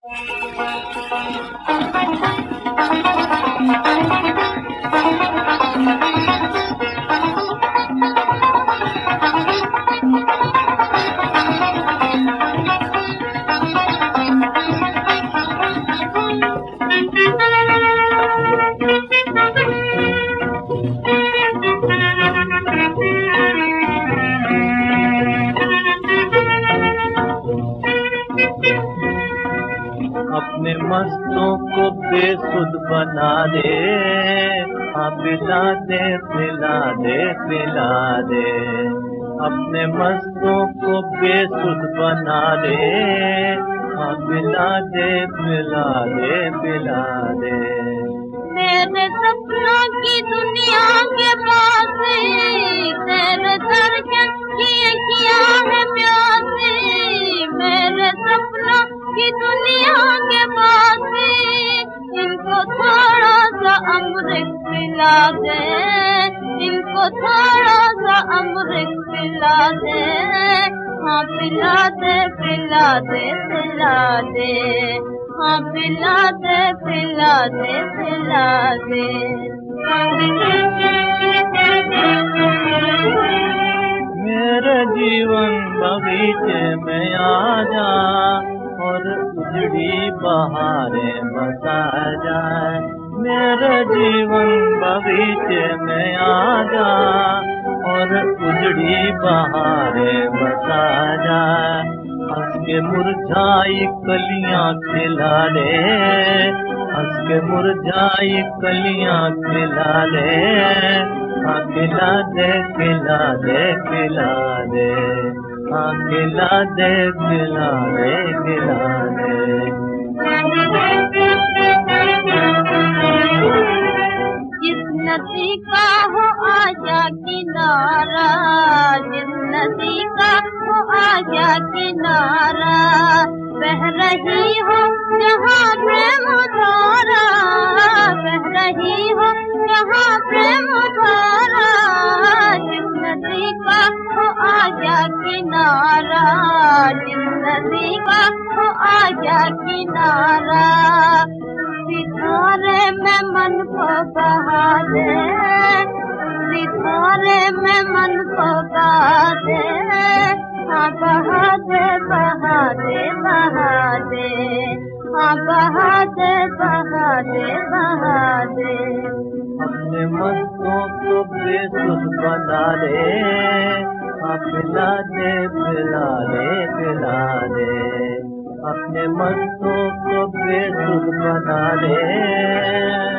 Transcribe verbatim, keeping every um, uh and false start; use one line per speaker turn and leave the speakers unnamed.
अपने मस्तों को बेसुध बना दे, हाँ पिला दे पिला दे पिला दे। अपने मस्तों को बेसुध बना दे, हाँ पिला दे पिला दे पिला दे।
मेरे सपनों की दुनिया के पास तेरे दर्शन किए किया है प्यासे। मेरे सपनों की दुनिया के पास इनको थोड़ा सा अमृत पिला दे, इनको थोड़ा सा अमृत पिला दे, हाँ पिला दे पिला दे पिला दे, हाँ पिला दे पिला दे पिला दे।
मेरे जीवन बगीचे में आ जा और उजड़ी बहारें बसा जाए। मेरे जीवन बगीचे में आ जा और उजड़ी बहारें बसा जाए। हंस के मुरझाई कलियां खिला दे, हंस के मुरझाई कलियां खिला दे, हाँ खिला दे खिला दे खिला दे, हाँ खिला दे खिला दे खिला दे।
जिस नदी का हो आजा किनारा, जिस नदी का हो आजा किनारा, बह रही हो जहाँ प्रेम धारा, बह रही हो जहाँ प्रेम धारा। जिस नदी का हो आजा किनारा, जिस नदी का हो आजा किनारा, सितारे में मन को बहा दे, सितारे में मन को बहा दे, हाँ बहा दे बहा दे बहा दे, हाँ बहा दे बहा दे बहा दे।
अपने मस्तों को बेसुध बना दे, हाँ पिला दे पिला दे पिला दे। अपने मस्तों को बेसुध बना दे।